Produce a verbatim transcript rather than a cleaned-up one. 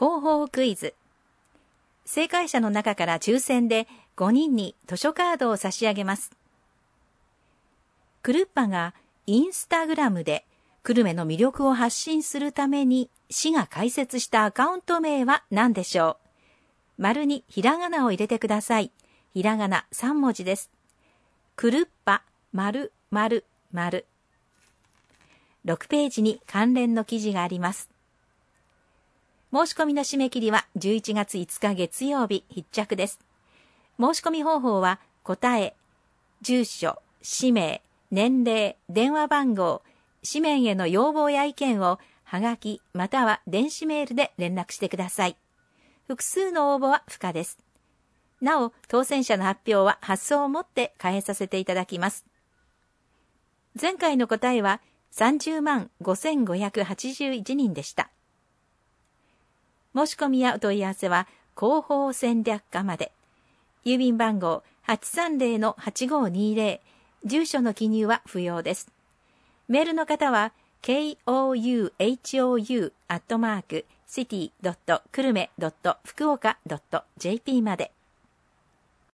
広報クイズ。正解者の中から抽選でごにんに図書カードを差し上げます。クルッパがインスタグラムで久留米の魅力を発信するために市が開設したアカウント名は何でしょう。丸にひらがなを入れてください。ひらがなさんもじです。クルッパ丸丸丸。ろくページに関連の記事があります。申し込みの締め切りはじゅういちがついつか月曜日必着です。申し込み方法は答え、住所、氏名、年齢、電話番号、紙面への要望や意見をはがきまたは電子メールで連絡してください。複数の応募は不可です。なお、当選者の発表は発送をもって返させていただきます。前回の答えはさんじゅうまんごせんごひゃくはちじゅういちにんでした。申し込みやお問い合わせは広報戦略課まで。郵便番号 はちさんゼロのはちごにゼロ、住所の記入は不要です。メールの方は ケーオーユーエイチオーユー アットマーク シティ ドット 久留米 ドット 福岡 ドット ジェーピー まで。